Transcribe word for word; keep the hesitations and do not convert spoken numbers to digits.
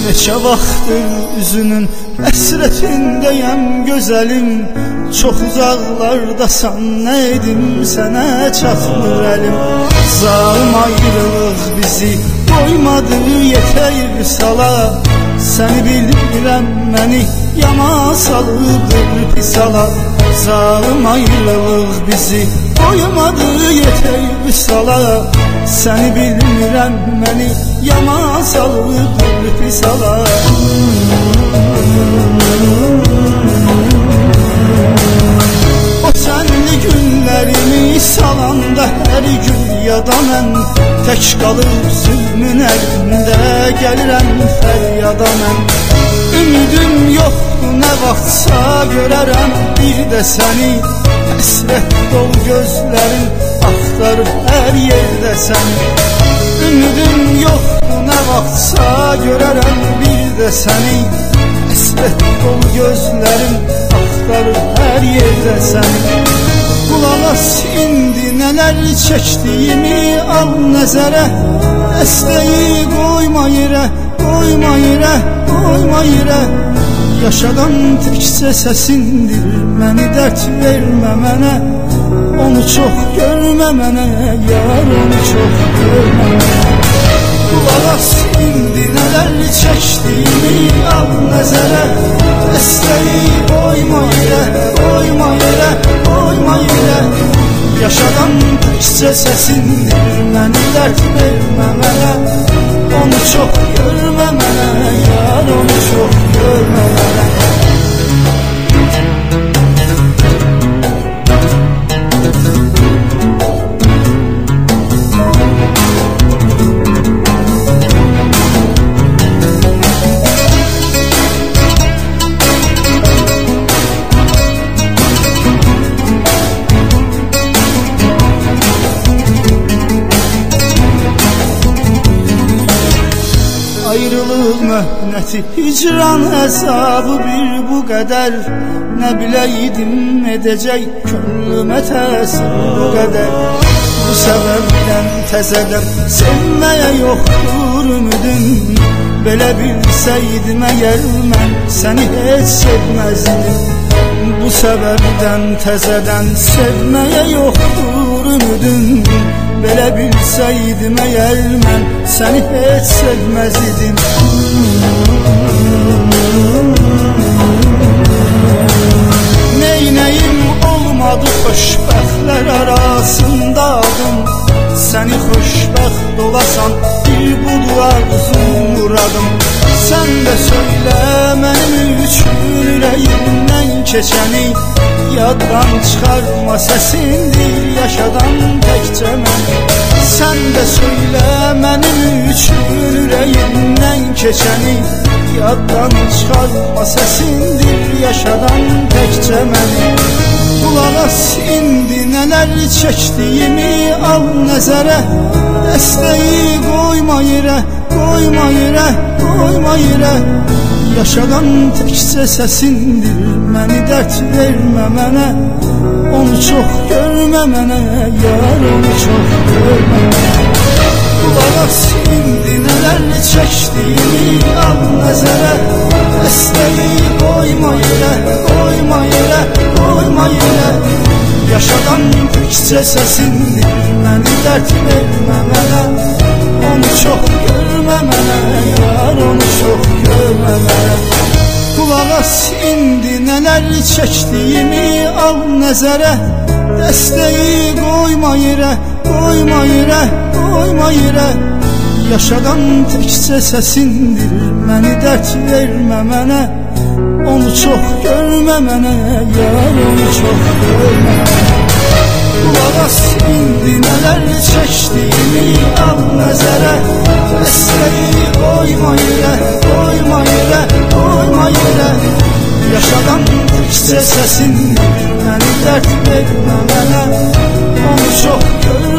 Neçə vaxtdır üzünün əsrətindəyəm gözəlim. Çox uzaqlardasan, nə edim sənə çatmır əlim. Zalım ayrılıq bizi qoymadı yetəyir sala. Səni bilmirəm, məni yana salıdır pis hala. Zalım ayrılıq bizi qoymadı yetəyir sala. Səni bilmirəm, məni yana salıdır pis hala. O sənli günlərimi salanda hər gün yada mən. Tək qalıb zülmün əlində gəlirəm fəryada mən. Ümidim yoxdur, nə vaxtsa görərəm bir də səni. Həsrət dolu gözlərim axtarır hər yerdə səni. Ümidim yoxdur, nə vaxtsa görərəm bir də səni. Həsrət dolu gözlərim axtarır hər yerdə səni. Qulaq as indi nələr çəkdiyimi al nəzərə. Dəstəyi qoyma yerə, qoyma yerə, qoyma yerə. Yaşadan təkcə səsindir, məni dərd vermə mənə. Onu çox görmə mənə, yar onu çox görmə mənə. Qulaq as indi nələr çəkdiyimi al nəzərə. Dəstəyi qoyma yerə, qoyma yerə, qoyma yerə. Yaşadan təkcə səsindir, məni dərd vermə mənə. Onu çox görmə mənə, yar onu çox görmə mənə. Ayrılıq möhnəti, hicran əzabı bir bu qədər. Nə biləydim edəcək könlümə təsir bu qədər. Bu səbəbdən təzədən sevməyə yoxdur ümidim. Belə bilsəydim əgər mən səni heç sevməzdim. Bu səbəbdən təzədən sevməyə yoxdur ümidim. Belə bilsəydim əgər mən səni heç sevməzdim. Neynəyim olmadı, xoşbəxtlər arasındadım. Səni xoşbəxt olasan bir budur arzum muradım. Sən də söylə mənim üçün ürəyimdən keçəni. Yaddan çıxarma səsindir, yaşadan təkcə mən. Sən də söylə mənim üçün ürəyimdən keçəni. Yaddan çıxarma səsindir, yaşadan təkcə məni. Qulaq as indi nələr çəkdiyimi al nəzərə. Dəstəyi qoyma yerə, qoyma yerə, qoyma yerə. Yaşadan təkcə səsindir, məni dərd vermə mənə. Onu çox görmə mənə, yar onu çox görmə mənə. Qulaq as indi nələr çəkdiyimi al nəzərə. Dəstəyi qoyma yerə, qoyma yerə, qoyma yerə. Yaşadan təkcə səsindir, məni dərd vermə mənə. Onu çox görmə mənə, yar onu çox görmə mənə. Qulaq as indi nələr çəkdiyimi al nəzərə. Dəstəyi qoyma yerə, qoyma yerə, qoyma yerə. Yaşadan təkcə səsindir, məni dərd vermə mənə. Onu çox görmə mənə, yar onu çox görmə mənə. Qulaq as indi nələr çəkdiyimi al nəzərə. Dəstəyi qoyma yerə, qoyma yerə, qoyma yerə. Yaşadan təkcə səsindir, məni dərd vermə mənə. Onu çox görmə